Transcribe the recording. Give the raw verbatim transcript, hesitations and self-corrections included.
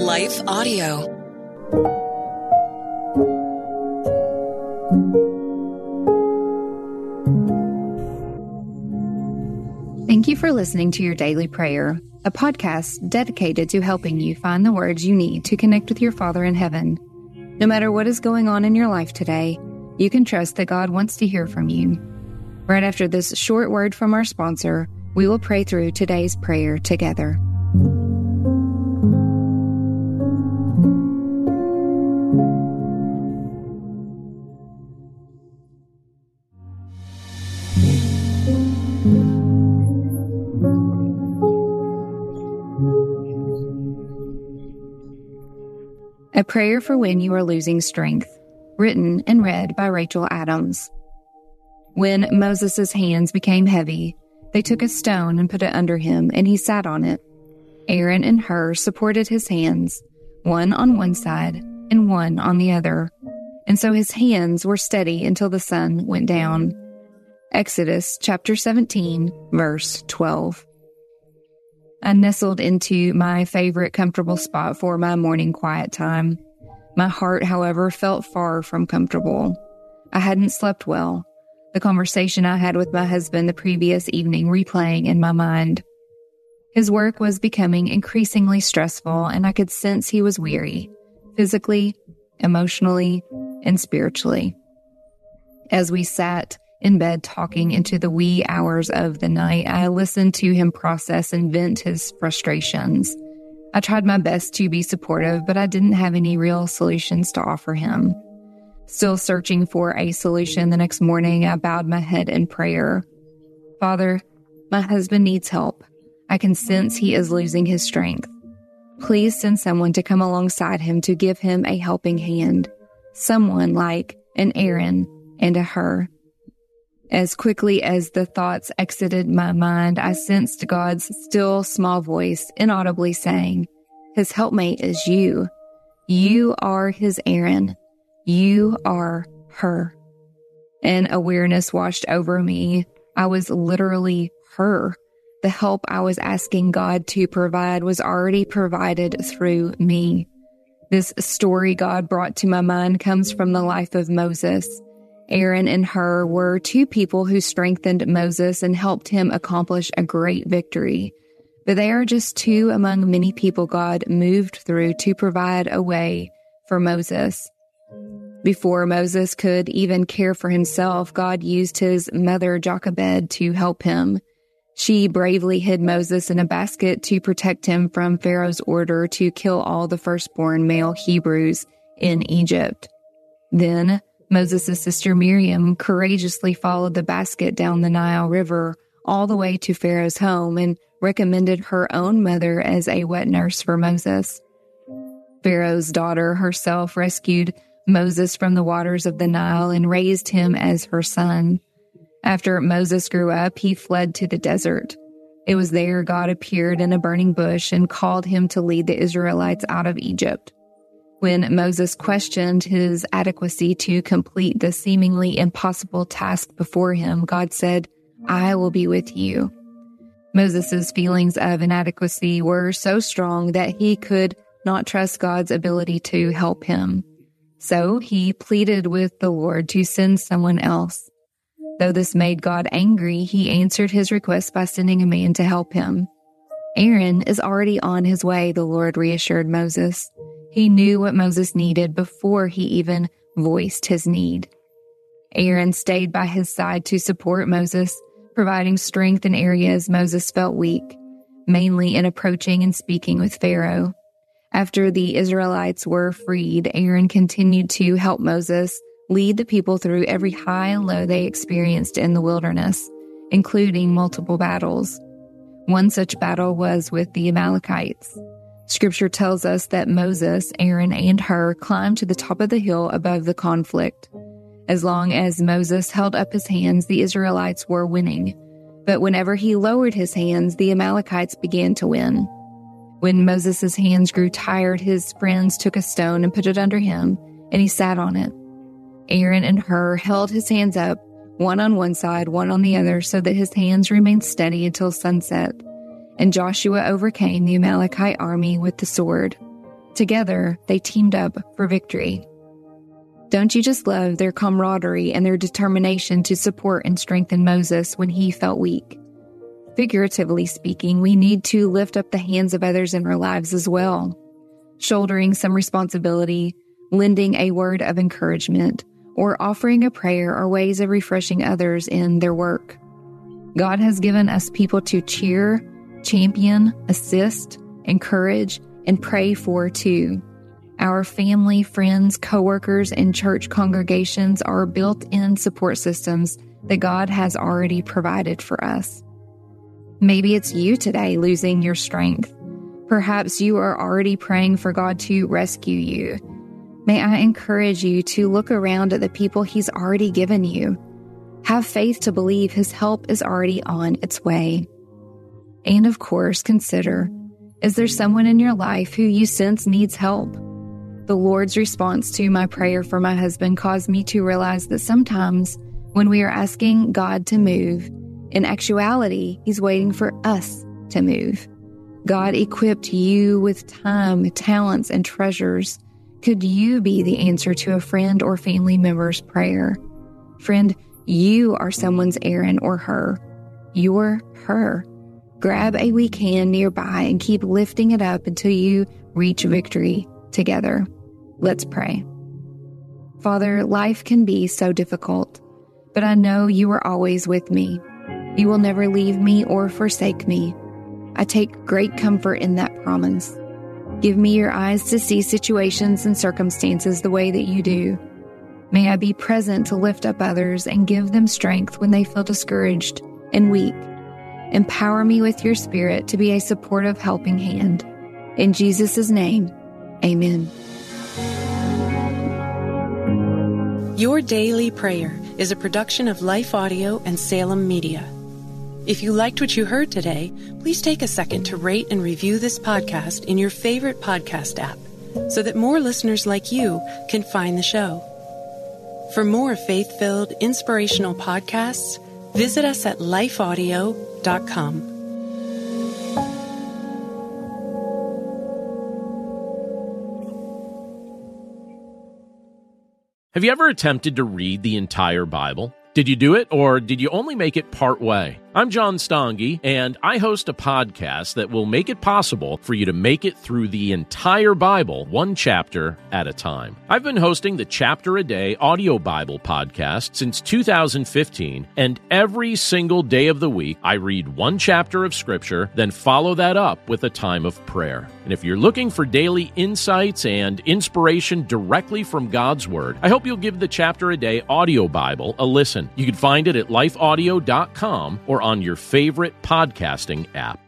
Life Audio. Thank you for listening to Your Daily Prayer, a podcast dedicated to helping you find the words you need to connect with your Father in heaven. No matter what is going on in your life today, you can trust that God wants to hear from you. Right after this short word from our sponsor, we will pray through today's prayer together. A Prayer for When You Are Losing Strength, written and read by Rachel Adams. When Moses' hands became heavy, they took a stone and put it under him, and he sat on it. Aaron and Hur supported his hands, one on one side and one on the other, and so his hands were steady until the sun went down. Exodus chapter seventeen, verse twelve. I nestled into my favorite comfortable spot for my morning quiet time. My heart, however, felt far from comfortable. I hadn't slept well, the conversation I had with my husband the previous evening replaying in my mind. His work was becoming increasingly stressful, and I could sense he was weary, physically, emotionally, and spiritually. As we sat in bed talking into the wee hours of the night, I listened to him process and vent his frustrations. I tried my best to be supportive, but I didn't have any real solutions to offer him. Still searching for a solution, the next morning I bowed my head in prayer. Father, my husband needs help. I can sense he is losing his strength. Please send someone to come alongside him to give him a helping hand. Someone like an Aaron and a Hur. As quickly as the thoughts exited my mind, I sensed God's still small voice inaudibly saying, his helpmate is you. You are his Aaron. You are Hur. An awareness washed over me. I was literally Hur. The help I was asking God to provide was already provided through me. This story God brought to my mind comes from the life of Moses. Aaron and Hur were two people who strengthened Moses and helped him accomplish a great victory. But they are just two among many people God moved through to provide a way for Moses. Before Moses could even care for himself, God used his mother Jochebed to help him. She bravely hid Moses in a basket to protect him from Pharaoh's order to kill all the firstborn male Hebrews in Egypt. Then Moses' sister Miriam courageously followed the basket down the Nile River all the way to Pharaoh's home and recommended her own mother as a wet nurse for Moses. Pharaoh's daughter herself rescued Moses from the waters of the Nile and raised him as her son. After Moses grew up, he fled to the desert. It was there God appeared in a burning bush and called him to lead the Israelites out of Egypt. When Moses questioned his adequacy to complete the seemingly impossible task before him, God said, I will be with you. Moses' feelings of inadequacy were so strong that he could not trust God's ability to help him. So he pleaded with the Lord to send someone else. Though this made God angry, he answered his request by sending a man to help him. Aaron is already on his way, the Lord reassured Moses. He knew what Moses needed before he even voiced his need. Aaron stayed by his side to support Moses, providing strength in areas Moses felt weak, mainly in approaching and speaking with Pharaoh. After the Israelites were freed, Aaron continued to help Moses lead the people through every high and low they experienced in the wilderness, including multiple battles. One such battle was with the Amalekites. Scripture tells us that Moses, Aaron, and Hur climbed to the top of the hill above the conflict. As long as Moses held up his hands, the Israelites were winning. But whenever he lowered his hands, the Amalekites began to win. When Moses' hands grew tired, his friends took a stone and put it under him, and he sat on it. Aaron and Hur held his hands up, one on one side, one on the other, so that his hands remained steady until sunset. And Joshua overcame the Amalekite army with the sword. Together, they teamed up for victory. Don't you just love their camaraderie and their determination to support and strengthen Moses when he felt weak? Figuratively speaking, we need to lift up the hands of others in our lives as well, shouldering some responsibility, lending a word of encouragement, or offering a prayer are ways of refreshing others in their work. God has given us people to cheer, champion, assist, encourage, and pray for too. Our family, friends, coworkers, and church congregations are built-in support systems that God has already provided for us. Maybe it's you today losing your strength. Perhaps you are already praying for God to rescue you. May I encourage you to look around at the people He's already given you. Have faith to believe His help is already on its way. And of course, consider, is there someone in your life who you sense needs help? The Lord's response to my prayer for my husband caused me to realize that sometimes when we are asking God to move, in actuality, He's waiting for us to move. God equipped you with time, talents, and treasures. Could you be the answer to a friend or family member's prayer? Friend, you are someone's Aaron or Hur. You're her. Grab a weak hand nearby and keep lifting it up until you reach victory together. Let's pray. Father, life can be so difficult, but I know you are always with me. You will never leave me or forsake me. I take great comfort in that promise. Give me your eyes to see situations and circumstances the way that you do. May I be present to lift up others and give them strength when they feel discouraged and weak. Empower me with your Spirit to be a supportive helping hand. In Jesus' name, amen. Your Daily Prayer is a production of Life Audio and Salem Media. If you liked what you heard today, please take a second to rate and review this podcast in your favorite podcast app so that more listeners like you can find the show. For more faith-filled, inspirational podcasts, visit us at life audio dot com. Have you ever attempted to read the entire Bible? Did you do it, or did you only make it part way? I'm John Stange, and I host a podcast that will make it possible for you to make it through the entire Bible, one chapter at a time. I've been hosting the Chapter a Day audio Bible podcast since two thousand fifteen, and every single day of the week, I read one chapter of Scripture, then follow that up with a time of prayer. And if you're looking for daily insights and inspiration directly from God's Word, I hope you'll give the Chapter a Day audio Bible a listen. You can find it at life audio dot com or on your favorite podcasting app.